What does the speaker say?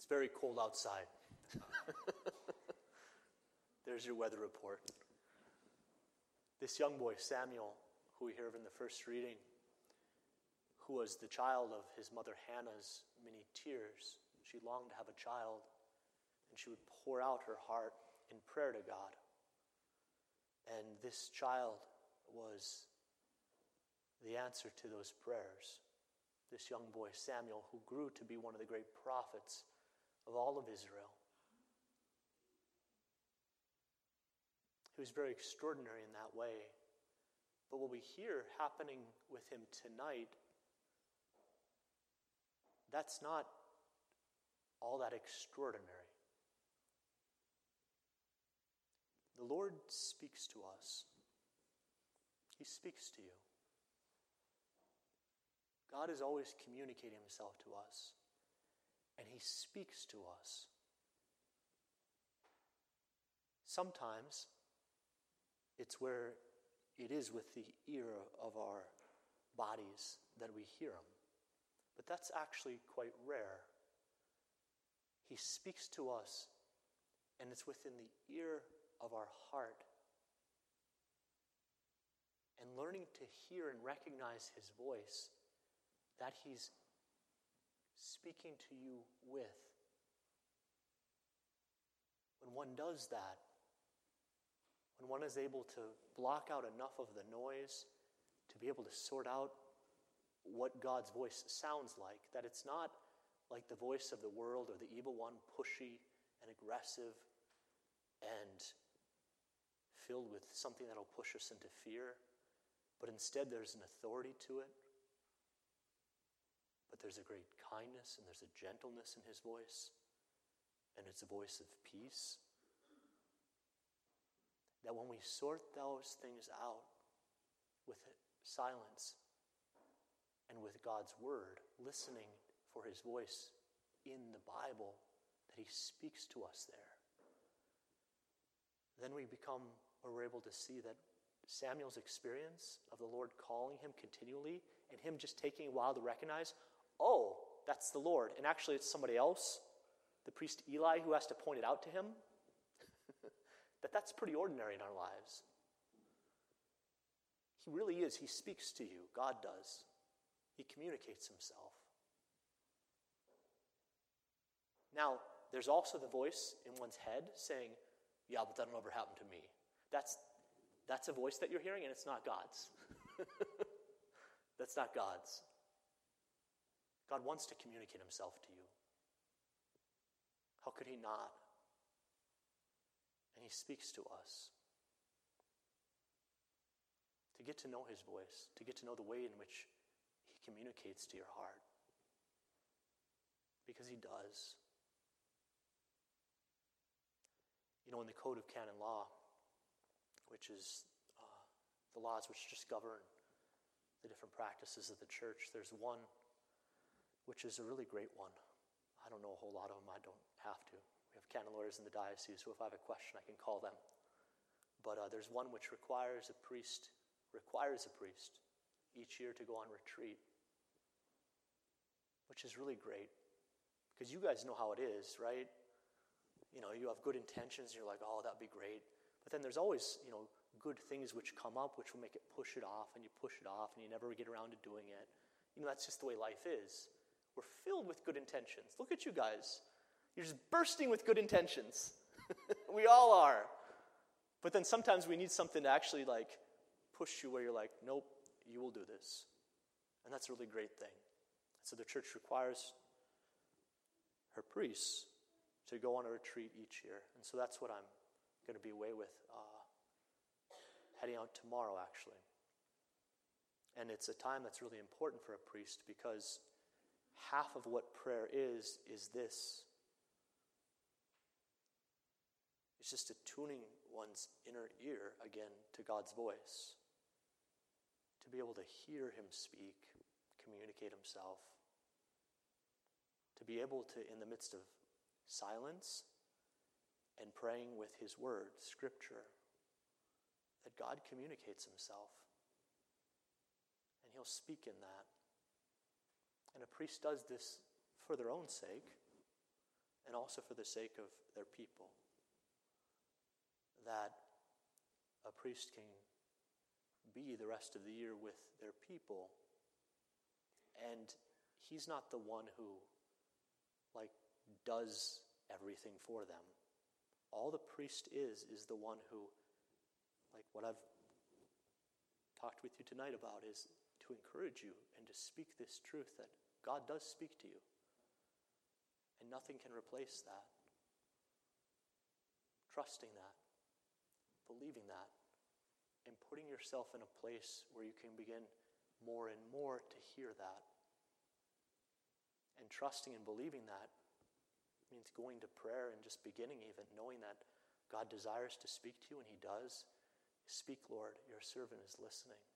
very cold outside. There's your weather report. This young boy, Samuel, who we hear of in the first reading, who was the child of his mother Hannah's many tears. She longed to have a child, and she would pour out her heart in prayer to God. And this child was the answer to those prayers. This young boy, Samuel, who grew to be one of the great prophets of all of Israel. He was very extraordinary in that way. But what we hear happening with him tonight, that's not all that extraordinary. The Lord speaks to us. He speaks to you. God is always communicating himself to us, and he speaks to us. Sometimes it's where it is with the ear of our bodies that we hear him, but that's actually quite rare. He speaks to us, and it's within the ear of our heart. And learning to hear and recognize his voice, that he's speaking to you with. When one does that, when one is able to block out enough of the noise to be able to sort out what God's voice sounds like, that it's not like the voice of the world or the evil one, pushy and aggressive and filled with something that'll push us into fear, but instead there's an authority to it. But there's a great kindness and there's a gentleness in his voice, and it's a voice of peace. That when we sort those things out with silence and with God's word, listening for his voice in the Bible, that he speaks to us there, then we're able to see that Samuel's experience of the Lord calling him continually and him just taking a while to recognize, oh, that's the Lord, and actually it's somebody else, the priest Eli, who has to point it out to him, that's pretty ordinary in our lives. He really is. He speaks to you. God does. He communicates himself. Now, there's also the voice in one's head saying, yeah, but that'll never happen to me. That's a voice that you're hearing, and it's not God's. That's not God's. God wants to communicate himself to you. How could he not? And he speaks to us. To get to know his voice, to get to know the way in which he communicates to your heart. Because he does. You know, in the Code of Canon Law, which is the laws which just govern the different practices of the church, there's one which is a really great one. I don't know a whole lot of them. I don't have to. We have canon lawyers in the diocese, so if I have a question, I can call them. But there's one which requires a priest each year to go on retreat, which is really great. Because you guys know how it is, right? You know, you have good intentions, and you're like, oh, that'd be great. But then there's always, good things which come up, which will make it push it off, and you push it off, and you never get around to doing it. That's just the way life is. We're filled with good intentions. Look at you guys. You're just bursting with good intentions. We all are. But then sometimes we need something to actually push you where you're like, nope, you will do this. And that's a really great thing. So the church requires her priests to go on a retreat each year. And so that's what I'm going to be away with, heading out tomorrow, actually. And it's a time that's really important for a priest, because half of what prayer is this. It's just attuning one's inner ear again to God's voice. To be able to hear him speak, communicate himself. To be able to, in the midst of silence and praying with his word, Scripture, that God communicates himself. And he'll speak in that. And a priest does this for their own sake. and also for the sake of their people. That a priest can be the rest of the year with their people, and he's not the one who does everything for them. All the priest is the one who, what I've talked with you tonight about, is to encourage you and to speak this truth that God does speak to you. And nothing can replace that. Trusting that, believing that, and putting yourself in a place where you can begin more and more to hear that. And trusting and believing that means going to prayer and just beginning even, knowing that God desires to speak to you, and he does. Speak, Lord, your servant is listening.